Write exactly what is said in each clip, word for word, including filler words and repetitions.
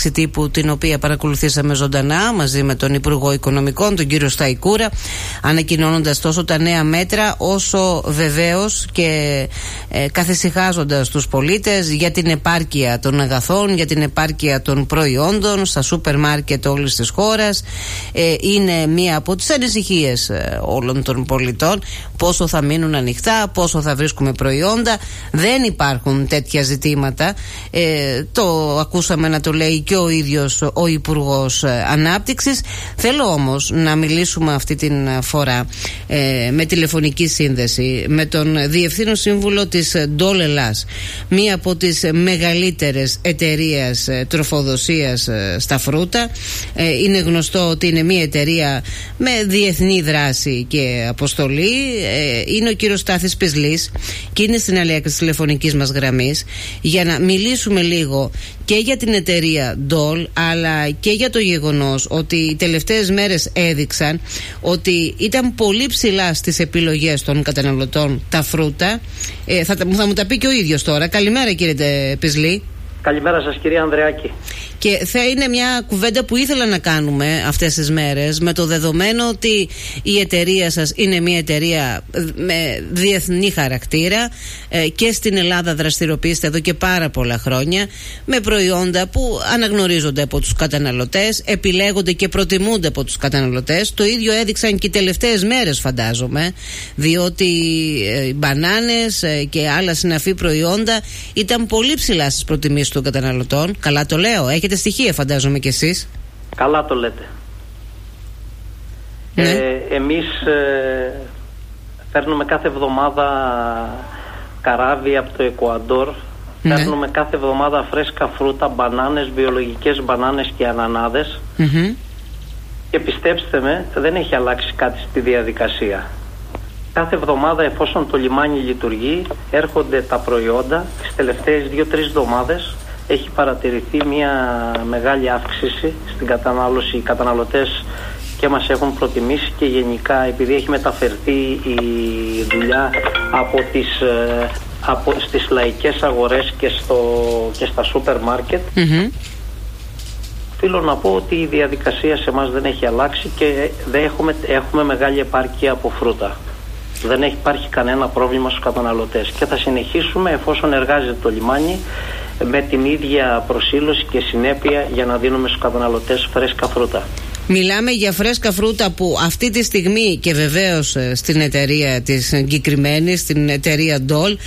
συνέντευξη τύπου, την οποία παρακολουθήσαμε ζωντανά μαζί με τον Υπουργό Οικονομικών, τον κύριο Σταϊκούρα, ανακοινώνοντας τόσο τα νέα μέτρα, όσο βεβαίως και ε, καθησυχάζοντας τους πολίτες για την επάρκεια των αγαθών, για την επάρκεια των προϊόντων στα σούπερ μάρκετ όλης της χώρας. Ε, είναι μία από τις ανησυχίες ε, όλων των πολιτών, πόσο θα μείνουν ανοιχτά, πόσο θα βρίσκουμε προϊόντα. Δεν υπάρχουν τέτοια ζητήματα. Ε, το ακούσαμε να το λέει και ο ίδιος ο Υπουργός Ανάπτυξης. Θέλω όμως να μιλήσουμε αυτή την φορά ε, με τηλεφωνική σύνδεση με τον Διευθύνων Σύμβουλο της Ντόλ Ελλάς, μία από τις μεγαλύτερες εταιρείες τροφοδοσίας στα φρούτα. Ε, είναι γνωστό ότι είναι μία εταιρεία με διεθνή δράση και αποστολή. Ε, είναι ο κύριος Στάθης Πισλής και είναι στην άλλη άκρη της τηλεφωνικής μας γραμμής για να μιλήσουμε λίγο και για την εταιρεία Ντόλ, αλλά και για το γεγονός ότι οι τελευταίες μέρες έδειξαν ότι ήταν πολύ ψηλά στις επιλογές των καταναλωτών τα φρούτα. Ε, θα, θα μου τα πει και ο ίδιος τώρα. Καλημέρα κύριε Πισλή. Καλημέρα σας κυρία Ανδρεάκη. Και θα είναι μια κουβέντα που ήθελα να κάνουμε αυτές τις μέρες, με το δεδομένο ότι η εταιρεία σας είναι μια εταιρεία με διεθνή χαρακτήρα ε, και στην Ελλάδα δραστηριοποιείστε εδώ και πάρα πολλά χρόνια, με προϊόντα που αναγνωρίζονται από τους καταναλωτές, επιλέγονται και προτιμούνται από τους καταναλωτές. Το ίδιο έδειξαν και οι τελευταίες μέρες, φαντάζομαι, διότι ε, οι μπανάνες ε, και άλλα συναφή προϊόντα ήταν πολύ ψηλά στις προτιμήσεις των καταναλωτών. Καλά το λέω? Έχετε στοιχεία, φαντάζομαι κι εσείς. Καλά το λέτε. Ναι. Ε, εμείς ε, φέρνουμε κάθε εβδομάδα καράβι από το Εκουαντόρ. Ναι. Φέρνουμε κάθε εβδομάδα φρέσκα φρούτα, μπανάνες, βιολογικές μπανάνες και ανανάδες. Mm-hmm. Και πιστέψτε με, δεν έχει αλλάξει κάτι στη διαδικασία. Κάθε εβδομάδα, εφόσον το λιμάνι λειτουργεί, έρχονται τα προϊόντα. Τις τελευταίες δύο-τρεις εβδομάδες έχει παρατηρηθεί μια μεγάλη αύξηση στην κατανάλωση. Οι καταναλωτές και μας έχουν προτιμήσει και γενικά, επειδή έχει μεταφερθεί η δουλειά από τις, από, στις λαϊκές αγορές και, στο, και στα σούπερ μάρκετ, mm-hmm. οφείλω να πω ότι η διαδικασία σε εμάς δεν έχει αλλάξει και δεν έχουμε, έχουμε μεγάλη επάρκεια από φρούτα. Δεν έχει υπάρχει κανένα πρόβλημα στους καταναλωτές και θα συνεχίσουμε, εφόσον εργάζεται το λιμάνι, με την ίδια προσήλωση και συνέπεια για να δίνουμε στους καταναλωτές φρέσκα φρούτα. Μιλάμε για φρέσκα φρούτα που αυτή τη στιγμή, και βεβαίως στην εταιρεία της συγκεκριμένη, στην εταιρεία Ντόλ,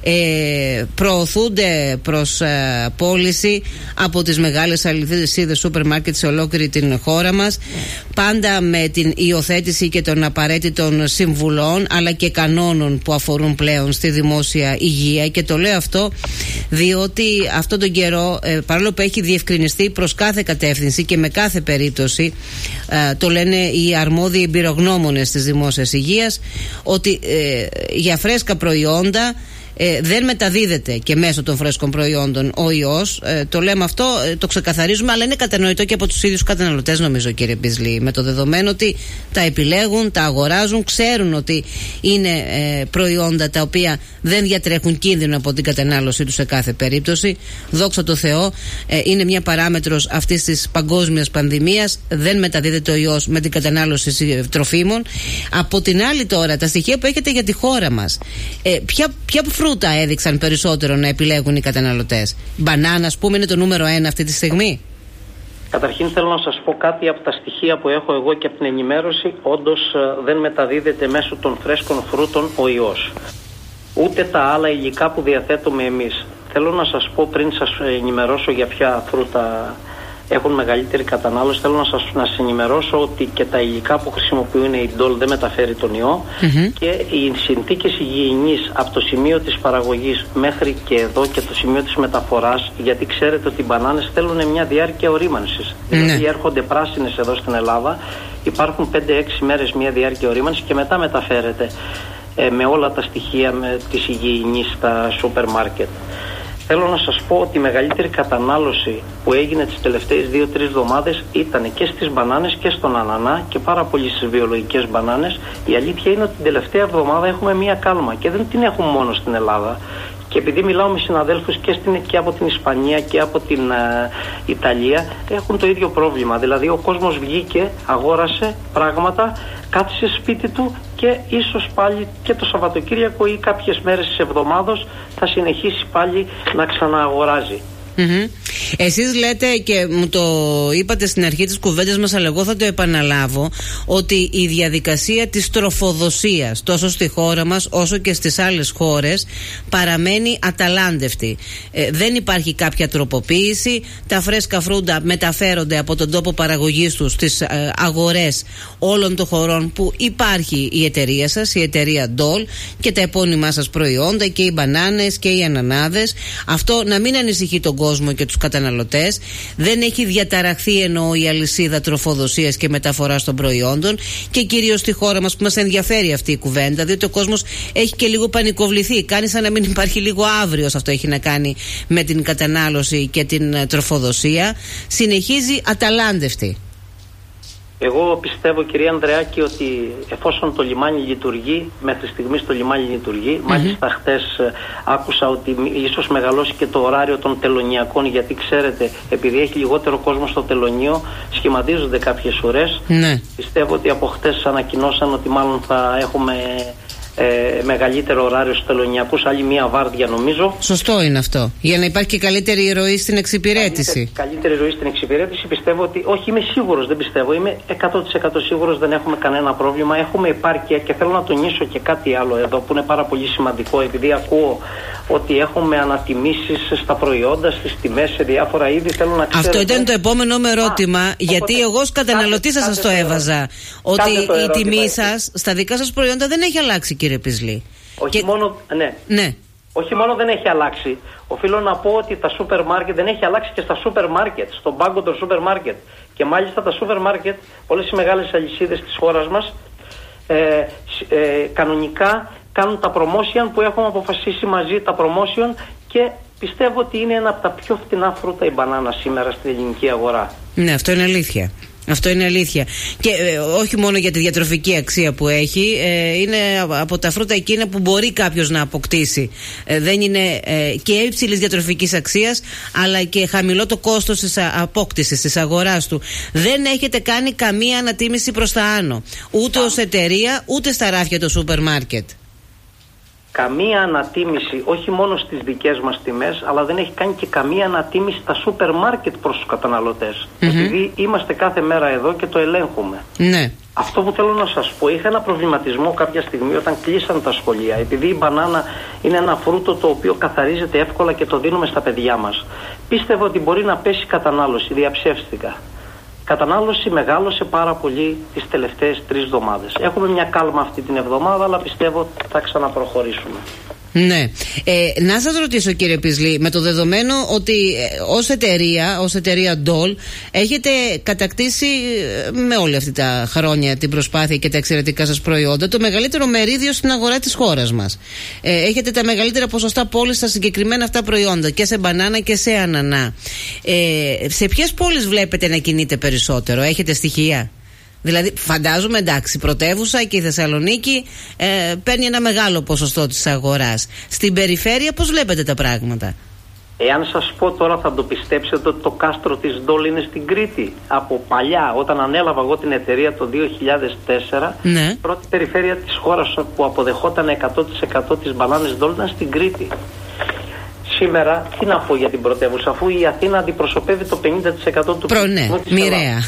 ε, προωθούνται προς ε, πώληση από τις μεγάλες αλυσίδες σούπερ μάρκετ σε ολόκληρη την χώρα μας, πάντα με την υιοθέτηση και των απαραίτητων συμβουλών αλλά και κανόνων που αφορούν πλέον στη δημόσια υγεία. Και το λέω αυτό διότι αυτόν τον καιρό, ε, παρόλο που έχει διευκρινιστεί προς κάθε κατεύθυνση και με κάθε περίπτωση, Uh, το λένε οι αρμόδιοι εμπειρογνώμονες της δημόσιας υγείας, ότι ε, για φρέσκα προϊόντα ε, δεν μεταδίδεται και μέσω των φρέσκων προϊόντων ο ιός. Ε, το λέμε αυτό, ε, το ξεκαθαρίζουμε, αλλά είναι κατανοητό και από τους ίδιους καταναλωτές, νομίζω, κύριε Πισλή, με το δεδομένο ότι τα επιλέγουν, τα αγοράζουν, ξέρουν ότι είναι ε, προϊόντα τα οποία δεν διατρέχουν κίνδυνο από την κατανάλωσή τους σε κάθε περίπτωση. Δόξα τω Θεώ, ε, είναι μια παράμετρος αυτής της παγκόσμιας πανδημίας. Δεν μεταδίδεται ο ιός με την κατανάλωση τροφίμων. Από την άλλη, τώρα, τα στοιχεία που έχετε για τη χώρα μας, ε, ποια, ποια φρούτα έδειξαν περισσότερο να επιλέγουν οι καταναλωτές? Μπανάνα, ας πούμε, είναι το νούμερο ένα αυτή τη στιγμή. Καταρχήν θέλω να σας πω κάτι από τα στοιχεία που έχω εγώ και από την ενημέρωση. Όντως δεν μεταδίδεται μέσω των φρέσκων φρούτων ο ιός. Ούτε τα άλλα υλικά που διαθέτουμε εμείς. Θέλω να σας πω, πριν σας ενημερώσω για ποια φρούτα έχουν μεγαλύτερη κατανάλωση, θέλω να σας, να σας ενημερώσω ότι και τα υλικά που χρησιμοποιούν η Ντόλ δεν μεταφέρει τον ιό, mm-hmm. και οι συνθήκες υγιεινής από το σημείο της παραγωγής μέχρι και εδώ και το σημείο της μεταφοράς, γιατί ξέρετε ότι οι μπανάνες θέλουν μια διάρκεια ορίμανσης. Mm-hmm. Δηλαδή έρχονται πράσινες εδώ στην Ελλάδα, υπάρχουν πέντε έξι μέρες μια διάρκεια ορίμανσης και μετά μεταφέρεται ε, με όλα τα στοιχεία με, της υγιεινής στα σούπερ μάρκετ. Θέλω να σας πω ότι η μεγαλύτερη κατανάλωση που έγινε τις τελευταίες δύο τρεις εβδομάδες ήταν και στις μπανάνες και στον ανανά και πάρα πολύ στις βιολογικές μπανάνες. Η αλήθεια είναι ότι την τελευταία εβδομάδα έχουμε μία κάλμα και δεν την έχουμε μόνο στην Ελλάδα. Και επειδή μιλάω με συναδέλφους και, στην, και από την Ισπανία και από την uh, Ιταλία, έχουν το ίδιο πρόβλημα. Δηλαδή ο κόσμος βγήκε, αγόρασε πράγματα, κάθισε σπίτι του και ίσως πάλι και το Σαββατοκύριακο ή κάποιες μέρες της εβδομάδος θα συνεχίσει πάλι να ξανααγοράζει. Mm-hmm. Εσείς λέτε, και μου το είπατε στην αρχή της κουβέντας μας, αλλά εγώ θα το επαναλάβω, ότι η διαδικασία της τροφοδοσίας τόσο στη χώρα μας όσο και στις άλλες χώρες παραμένει αταλάντευτη. ε, Δεν υπάρχει κάποια τροποποίηση. Τα φρέσκα φρούτα μεταφέρονται από τον τόπο παραγωγής τους στις ε, αγορές όλων των χωρών που υπάρχει η εταιρεία σας, η εταιρεία ντόλ, και τα επώνυμά σας προϊόντα, και οι μπανάνες και οι ανανάδες. Αυτό να μην ανησυχεί τον κόσμο και τους καταναλωτές. Δεν έχει διαταραχθεί, εννοώ, η αλυσίδα τροφοδοσίας και μεταφοράς των προϊόντων, και κυρίως στη χώρα μας που μας ενδιαφέρει αυτή η κουβέντα, διότι ο κόσμος έχει και λίγο πανικοβληθεί. Κάνει σαν να μην υπάρχει λίγο αύριος. Αυτό έχει να κάνει με την κατανάλωση και την τροφοδοσία. Συνεχίζει αταλάντευτη. Εγώ πιστεύω, κυρία Ανδρεάκη, ότι εφόσον το λιμάνι λειτουργεί, μέχρι στιγμής το λιμάνι λειτουργεί. Mm-hmm. Μάλιστα χτες ε, άκουσα ότι ίσως μεγαλώσει και το ωράριο των τελωνιακών, γιατί ξέρετε, επειδή έχει λιγότερο κόσμο στο τελωνίο, σχηματίζονται κάποιες ουρές. Mm-hmm. Πιστεύω ότι από χτες ανακοινώσαν ότι μάλλον θα έχουμε ε, μεγαλύτερο ωράριο στους τελωνιακούς, άλλη μία βάρδια νομίζω. Σωστό είναι αυτό. Για να υπάρχει και καλύτερη ροή στην εξυπηρέτηση. Καλύτερη, καλύτερη ροή στην εξυπηρέτηση, πιστεύω ότι. Όχι, είμαι σίγουρος, δεν πιστεύω. Είμαι εκατό τοις εκατό σίγουρος, δεν έχουμε κανένα πρόβλημα. Έχουμε επάρκεια, και θέλω να τονίσω και κάτι άλλο εδώ που είναι πάρα πολύ σημαντικό, επειδή ακούω ότι έχουμε ανατιμήσεις στα προϊόντα, στις τιμές, σε διάφορα είδη. Θέλω να ξέρω. Αυτό ήταν το επόμενο με ερώτημα, Α, γιατί οπότε, εγώ ως καταναλωτή σας το έβαζα. Ότι η τιμή σας στα δικά σας προϊόντα δεν έχει αλλάξει, κύριε Πισλή. Όχι και... μόνο. Ναι. ναι. Όχι μόνο δεν έχει αλλάξει. Οφείλω να πω ότι τα σούπερ μάρκετ δεν έχει αλλάξει και στα σούπερ μάρκετ, στον πάγκο των σούπερ μάρκετ. Και μάλιστα τα σούπερ μάρκετ, όλες οι μεγάλες αλυσίδες της χώρας μας, ε, ε, κανονικά κάνουν τα promotion που έχουμε αποφασίσει μαζί, τα promotion, και πιστεύω ότι είναι ένα από τα πιο φτηνά φρούτα η μπανάνα σήμερα στην ελληνική αγορά. Ναι, αυτό είναι αλήθεια. Αυτό είναι αλήθεια. Και ε, όχι μόνο για τη διατροφική αξία που έχει, ε, είναι από τα φρούτα εκείνα που μπορεί κάποιος να αποκτήσει. Ε, δεν είναι ε, και υψηλής διατροφικής αξίας, αλλά και χαμηλό το κόστος της απόκτησης, της αγοράς του. Δεν έχετε κάνει καμία ανατίμηση προς τα άνω, ούτε ως εταιρεία, ούτε στα ράφια του σούπερ μάρκετ. Καμία ανατίμηση, όχι μόνο στις δικές μας τιμές, αλλά δεν έχει κάνει και καμία ανατίμηση στα σούπερ μάρκετ προς τους καταναλωτές. Mm-hmm. Επειδή είμαστε κάθε μέρα εδώ και το ελέγχουμε. Ναι. Αυτό που θέλω να σας πω, είχα ένα προβληματισμό κάποια στιγμή όταν κλείσαν τα σχολεία, επειδή η μπανάνα είναι ένα φρούτο το οποίο καθαρίζεται εύκολα και το δίνουμε στα παιδιά μας. Πίστευα ότι μπορεί να πέσει η κατανάλωση, διαψεύστηκα. Η κατανάλωση μεγάλωσε πάρα πολύ τις τελευταίες τρεις εβδομάδες. Έχουμε μια κάλμα αυτή την εβδομάδα, αλλά πιστεύω θα ξαναπροχωρήσουμε. Ναι. Ε, να σας ρωτήσω, κύριε Πισλή, με το δεδομένο ότι ε, ως εταιρεία, ως εταιρεία ντόλ, έχετε κατακτήσει ε, με όλη αυτή τα χρόνια την προσπάθεια και τα εξαιρετικά σας προϊόντα το μεγαλύτερο μερίδιο στην αγορά της χώρας μας. Ε, έχετε τα μεγαλύτερα ποσοστά πώλης στα συγκεκριμένα αυτά προϊόντα, και σε μπανάνα και σε ανανά. Ε, σε ποιες πόλεις βλέπετε να κινείτε περισσότερο, έχετε στοιχεία? Δηλαδή, φαντάζομαι, εντάξει, πρωτεύουσα και η Θεσσαλονίκη ε, παίρνει ένα μεγάλο ποσοστό της αγοράς. Στην περιφέρεια πώς βλέπετε τα πράγματα? Εάν σας πω τώρα θα το πιστέψετε ότι το κάστρο της ντόλ είναι στην Κρήτη. Από παλιά, όταν ανέλαβα εγώ την εταιρεία το δύο χιλιάδες τέσσερα, ναι. η πρώτη περιφέρεια της χώρας που αποδεχόταν εκατό τοις εκατό τις μπανάνες ντόλ ήταν στην Κρήτη. Σήμερα, τι να πω για την πρωτεύουσα, αφού η Αθήνα αντιπροσωπεύει το πενήντα τοις εκατό του πληθυσμού ναι, της μοιραία.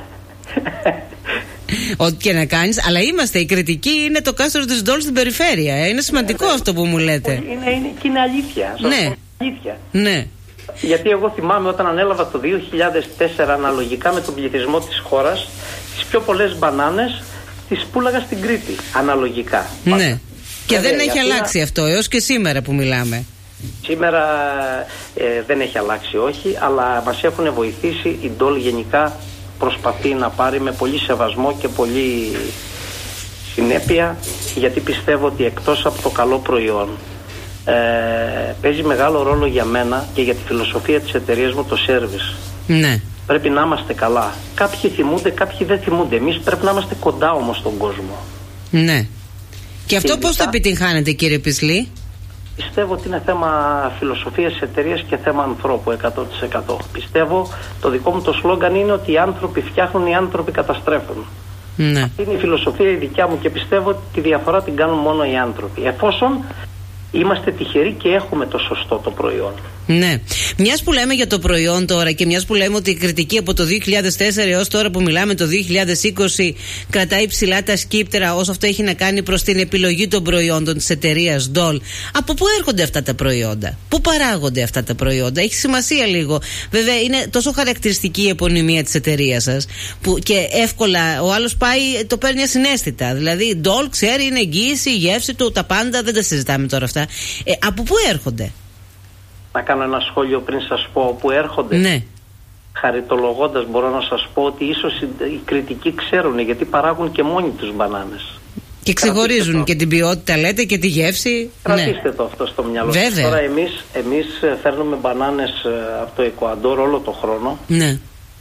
Ό,τι και να κάνεις, αλλά είμαστε, η κριτική είναι το κάστρο της ντόλ στην περιφέρεια. Ε. Είναι σημαντικό ναι, αυτό που μου λέτε. Είναι, είναι, και είναι αλήθεια. Ναι. αλήθεια. Ναι. Γιατί εγώ θυμάμαι όταν ανέλαβα το δύο χιλιάδες τέσσερα, αναλογικά με τον πληθυσμό της χώρας, τις πιο πολλές μπανάνες τις πούλαγα στην Κρήτη. Αναλογικά. Ναι. Πάντα. Και Βέβαια, δεν έχει αλλάξει να... αυτό έως και σήμερα που μιλάμε. Σήμερα ε, δεν έχει αλλάξει, όχι, αλλά μας έχουν βοηθήσει. Η ντόλ γενικά προσπαθεί να πάρει με πολύ σεβασμό και πολύ συνέπεια, γιατί πιστεύω ότι εκτός από το καλό προϊόν ε, παίζει μεγάλο ρόλο για μένα και για τη φιλοσοφία της εταιρείας μου το service. Ναι. Πρέπει να είμαστε καλά. Κάποιοι θυμούνται, κάποιοι δεν θυμούνται. Εμείς πρέπει να είμαστε κοντά όμως στον κόσμο. Ναι. Και αυτό πώς το επιτυγχάνετε, κύριε Πισλή? Πιστεύω ότι είναι θέμα φιλοσοφίας της εταιρείας και θέμα ανθρώπου εκατό τοις εκατό. Πιστεύω, το δικό μου το σλόγγαν είναι ότι οι άνθρωποι φτιάχνουν, οι άνθρωποι καταστρέφουν. Ναι. Αυτή είναι η φιλοσοφία η δικιά μου και πιστεύω ότι τη διαφορά την κάνουν μόνο οι άνθρωποι. Εφόσον είμαστε τυχεροί και έχουμε το σωστό το προϊόν. Ναι. Μιας που λέμε για το προϊόν τώρα και μιας που λέμε ότι η κριτική από το δύο χιλιάδες τέσσερα έως τώρα που μιλάμε το δύο χιλιάδες είκοσι κρατάει ψηλά τα σκύπτερα όσο αυτό έχει να κάνει προς την επιλογή των προϊόντων της εταιρείας ντολ. Από πού έρχονται αυτά τα προϊόντα? Πού παράγονται αυτά τα προϊόντα? Έχει σημασία λίγο. Βέβαια είναι τόσο χαρακτηριστική η επωνυμία της εταιρείας σας που και εύκολα ο άλλος πάει, το παίρνει ασυναίσθητα. Δηλαδή ντολ ξέρει, είναι εγγύηση, η γεύση του, τα πάντα, δεν τα συζητάμε τώρα αυτά. Ε, από πού έρχονται? Να κάνω ένα σχόλιο πριν σας πω που έρχονται. Ναι. Χαριτολογώντας μπορώ να σας πω ότι ίσως οι κριτικοί ξέρουν γιατί παράγουν και μόνοι τους μπανάνες. Και ξεχωρίζουν και την ποιότητα λέτε και τη γεύση. Κρατήστε ναι. το αυτό στο μυαλό σας. Τώρα εμείς, εμείς φέρνουμε μπανάνες από το Εκουαντόρ όλο το χρόνο. Ναι.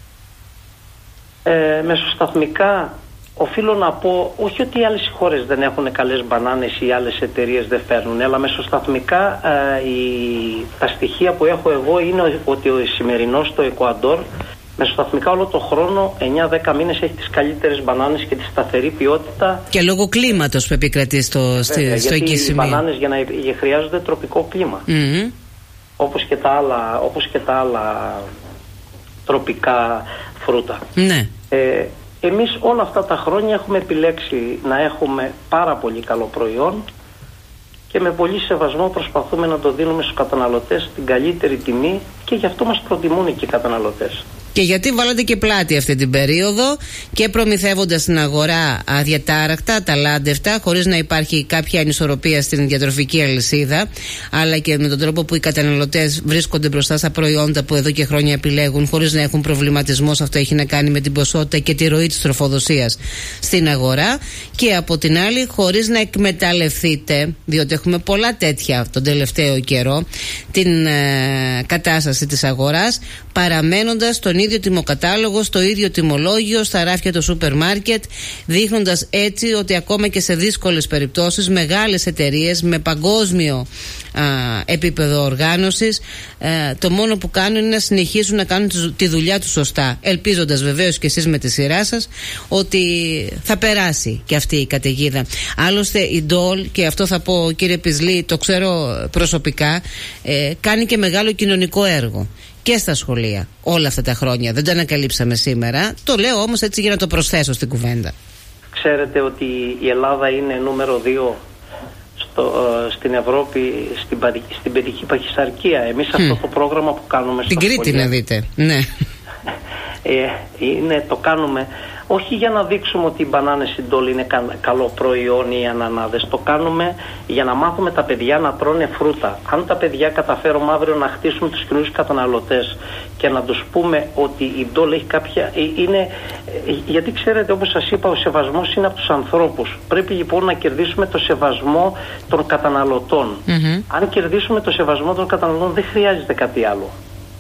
Ε, μεσοσταθμικά οφείλω να πω, όχι ότι οι άλλες χώρες δεν έχουν καλές μπανάνες ή οι άλλες εταιρείες δεν φέρνουν, αλλά μεσοσταθμικά ε, η, τα στοιχεία που έχω εγώ είναι ότι ο σημερινός στο Εκουαντόρ μεσοσταθμικά όλο το χρόνο εννιά δέκα μήνες έχει τις καλύτερες μπανάνες και τη σταθερή ποιότητα. Και λόγω κλίματος που επικρατεί στο, Βέβαια, στο εκεί σημείο. Οι μπανάνες για να χρειάζονται τροπικό κλίμα. Mm-hmm. Όπως και τα άλλα, όπως και τα άλλα τροπικά φρούτα. Ναι. Ε, Εμείς όλα αυτά τα χρόνια έχουμε επιλέξει να έχουμε πάρα πολύ καλό προϊόν και με πολύ σεβασμό προσπαθούμε να το δίνουμε στους καταναλωτές την καλύτερη τιμή και γι' αυτό μας προτιμούν και οι καταναλωτές. Και γιατί βάλατε και πλάτη αυτή την περίοδο και προμηθεύοντας στην αγορά αδιατάρακτα, ταλάντευτα, χωρίς να υπάρχει κάποια ανισορροπία στην διατροφική αλυσίδα, αλλά και με τον τρόπο που οι καταναλωτές βρίσκονται μπροστά στα προϊόντα που εδώ και χρόνια επιλέγουν, χωρίς να έχουν προβληματισμό. Αυτό έχει να κάνει με την ποσότητα και τη ροή της τροφοδοσίας στην αγορά. Και από την άλλη, χωρίς να εκμεταλλευτείτε, διότι έχουμε πολλά τέτοια τον τελευταίο καιρό, την ε, κατάσταση της αγοράς, παραμένοντας τον ίδιο τιμοκατάλογο, στο ίδιο τιμολόγιο, στα ράφια του σούπερ μάρκετ, δείχνοντας έτσι ότι ακόμα και σε δύσκολες περιπτώσεις μεγάλες εταιρείες με παγκόσμιο α, επίπεδο οργάνωσης α, το μόνο που κάνουν είναι να συνεχίσουν να κάνουν τη δουλειά τους σωστά, ελπίζοντας βεβαίως και εσείς με τη σειρά σας ότι θα περάσει και αυτή η καταιγίδα. Άλλωστε η ντολ, και αυτό θα πω κύριε Πισλή, το ξέρω προσωπικά, ε, κάνει και μεγάλο κοινωνικό έργο και στα σχολεία όλα αυτά τα χρόνια. Δεν το ανακαλύψαμε σήμερα. Το λέω όμως έτσι για να το προσθέσω στην κουβέντα. Ξέρετε ότι η Ελλάδα είναι νούμερο δύο στο, στην Ευρώπη στην, στην παιδική παχυσαρκία. Εμείς mm. αυτό το πρόγραμμα που κάνουμε στην Κρήτη σχολεία, να δείτε. Ναι. ε, είναι, το κάνουμε όχι για να δείξουμε ότι οι μπανάνες η ντόλ είναι κα, καλό προϊόν ή οι ανανάδες. Το κάνουμε για να μάθουμε τα παιδιά να τρώνε φρούτα. Αν τα παιδιά καταφέρουμε αύριο να χτίσουμε τους κοινούς καταναλωτές και να τους πούμε ότι η ντόλ έχει κάποια... Είναι, γιατί ξέρετε, όπως σας είπα, ο σεβασμός είναι από τους ανθρώπους. Πρέπει λοιπόν να κερδίσουμε το σεβασμό των καταναλωτών. Mm-hmm. Αν κερδίσουμε το σεβασμό των καταναλωτών δεν χρειάζεται κάτι άλλο.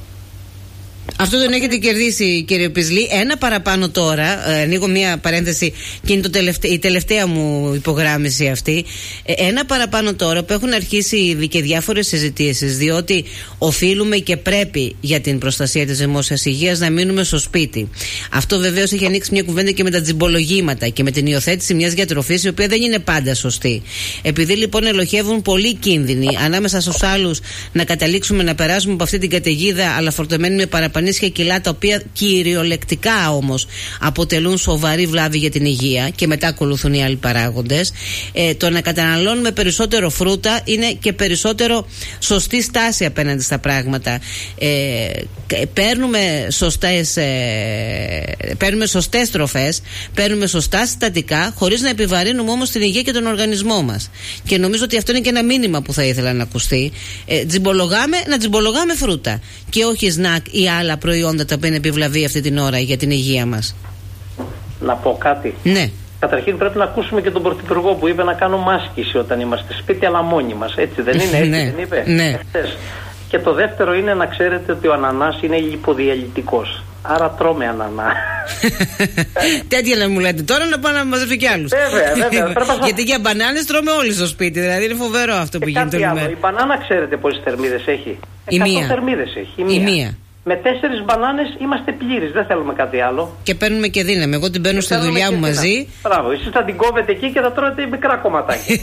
Αυτό τον έχετε κερδίσει κύριε Πισλή. Ένα παραπάνω τώρα, ε, ανοίγω μια παρένθεση και είναι το τελευταία, η τελευταία μου υπογράμμιση αυτή. Ε, ένα παραπάνω τώρα που έχουν αρχίσει ήδη και διάφορες συζητήσεις, διότι οφείλουμε και πρέπει για την προστασία της δημόσιας υγείας να μείνουμε στο σπίτι. Αυτό βεβαίως έχει ανοίξει μια κουβέντα και με τα τζιμπολογήματα και με την υιοθέτηση μιας διατροφής η οποία δεν είναι πάντα σωστή. Επειδή λοιπόν ελοχεύουν πολλοί κίνδυνοι ανάμεσα στους άλλους να καταλήξουμε να περάσουμε από αυτή την καταιγίδα αλλά φορτωμένοι με παραπανήσια κιλά, τα οποία κυριολεκτικά όμως αποτελούν σοβαρή βλάβη για την υγεία, και μετά ακολουθούν οι άλλοι παράγοντες, ε, το να καταναλώνουμε περισσότερο φρούτα είναι και περισσότερο σωστή στάση απέναντι στα πράγματα. Ε, παίρνουμε σωστές ε, παίρνουμε σωστές τροφές, παίρνουμε σωστά συστατικά, χωρίς να επιβαρύνουμε όμως την υγεία και τον οργανισμό μας. Και νομίζω ότι αυτό είναι και ένα μήνυμα που θα ήθελα να ακουστεί. Ε, τζιμπολογάμε, να τζιμπολογάμε φρούτα και όχι σνακ ή άλλα προϊόντα τα οποία είναι επιβλαβή αυτή την ώρα για την υγεία μας. Να πω κάτι. Ναι. Καταρχήν πρέπει να ακούσουμε και τον Πρωθυπουργό που είπε να κάνουμε άσκηση όταν είμαστε σπίτι, αλλά μόνοι μας. Έτσι δεν είναι, έτσι ναι. δεν είπε. Ναι. Και το δεύτερο είναι να ξέρετε ότι ο ανανάς είναι λιποδιαλυτικός. Άρα τρώμε ανανά. Τέτοια να μου λέτε τώρα, να πάω να μαζεύω κι άλλους. Βέβαια, βέβαια. Γιατί για μπανάνες τρώμε όλοι στο σπίτι. Δηλαδή είναι φοβερό αυτό που και γίνεται. Η μπανάνα, ξέρετε πόσες θερμίδες έχει? Η μία. θερμίδες έχει. Η μία. Η μία. Με τέσσερις μπανάνες είμαστε πλήρεις, δεν θέλουμε κάτι άλλο. Και παίρνουμε και δύναμη. Εγώ την παίρνω στη δουλειά μου μαζί. Μπράβο, εσείς θα την κόβετε εκεί και θα τρώτε μικρά κομματάκια.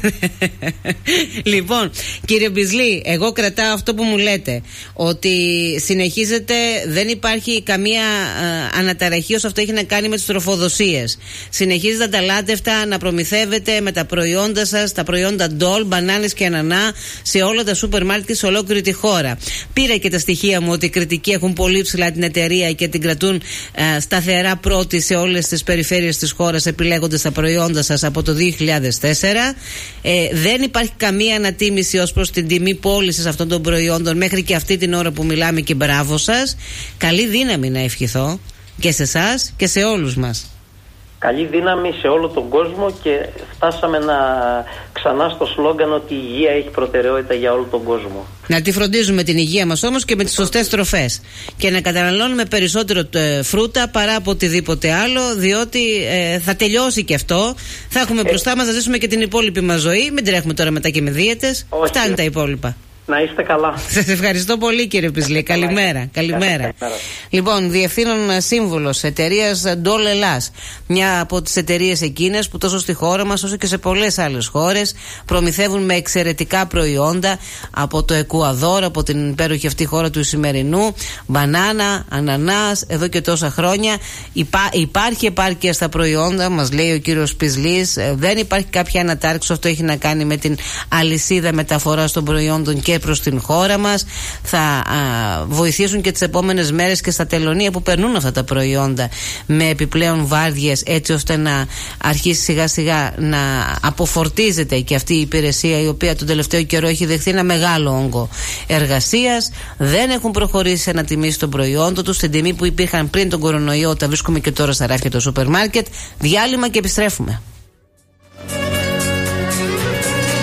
Λοιπόν, κύριε Μπιζλή, εγώ κρατάω αυτό που μου λέτε. Ότι συνεχίζεται, δεν υπάρχει καμία α, αναταραχή όσο αυτό έχει να κάνει με τις τροφοδοσίες. Συνεχίζετε τα λάτευτα να προμηθεύετε με τα προϊόντα σας, τα προϊόντα ντόλ, μπανάνες και ανανά σε όλα τα σούπερ μάρκετ σε ολόκληρη τη χώρα. Πήρα και τα στοιχεία μου ότι οι κριτικοί έχουν πολύ ψηλά την εταιρεία και την κρατούν ε, σταθερά πρώτη σε όλες τις περιφέρειες της χώρας, επιλέγοντας τα προϊόντα σας από το δύο χιλιάδες τέσσερα. Ε, δεν υπάρχει καμία ανατίμηση ως προς την τιμή πώλησης αυτών των προϊόντων μέχρι και αυτή την ώρα που μιλάμε, και μπράβο σας. Καλή δύναμη να ευχηθώ και σε εσάς και σε όλους μας. Καλή δύναμη σε όλο τον κόσμο, και φτάσαμε να ξανά στο σλόγγαν ότι η υγεία έχει προτεραιότητα για όλο τον κόσμο. Να τη φροντίζουμε την υγεία μας όμως και με τις σωστές τροφές. Και να καταναλώνουμε περισσότερο ε, φρούτα παρά από οτιδήποτε άλλο, διότι ε, θα τελειώσει και αυτό. Θα έχουμε ε... μπροστά μας να ζήσουμε και την υπόλοιπη μας ζωή. Μην τρέχουμε τώρα μετά και με δίαιτες. Φτάνει τα υπόλοιπα. Να είστε καλά. Σας ευχαριστώ πολύ, κύριε Μπιζλή. Καλημέρα. Καλημέρα. Λοιπόν, διευθύνων σύμβουλος εταιρείας Ντόλ Ελλάς. Μια από τις εταιρείες εκείνες που τόσο στη χώρα μας όσο και σε πολλές άλλες χώρες προμηθεύουν με εξαιρετικά προϊόντα από το Εκουαδόρ, από την υπέροχη αυτή χώρα του Ισημερινού. Μπανάνα, ανανάς, εδώ και τόσα χρόνια. Υπά, υπάρχει επάρκεια στα προϊόντα, μας λέει ο κύριος Μπιζλής. Δεν υπάρχει κάποια ανατάρξη. Αυτό έχει να κάνει με την αλυσίδα μεταφοράς των προϊόντων και προς την χώρα μας. Θα α, βοηθήσουν και τις επόμενες μέρες και στα τελωνεία που περνούν αυτά τα προϊόντα με επιπλέον βάρδιες, έτσι ώστε να αρχίσει σιγά σιγά να αποφορτίζεται και αυτή η υπηρεσία, η οποία τον τελευταίο καιρό έχει δεχθεί ένα μεγάλο όγκο εργασίας. Δεν έχουν προχωρήσει σε ανατιμήσει των προϊόντων τους στην τιμή που υπήρχαν πριν τον κορονοϊό, τα βρίσκουμε και τώρα στα ράφια του σούπερ μάρκετ. Διάλειμμα και επιστρέφουμε.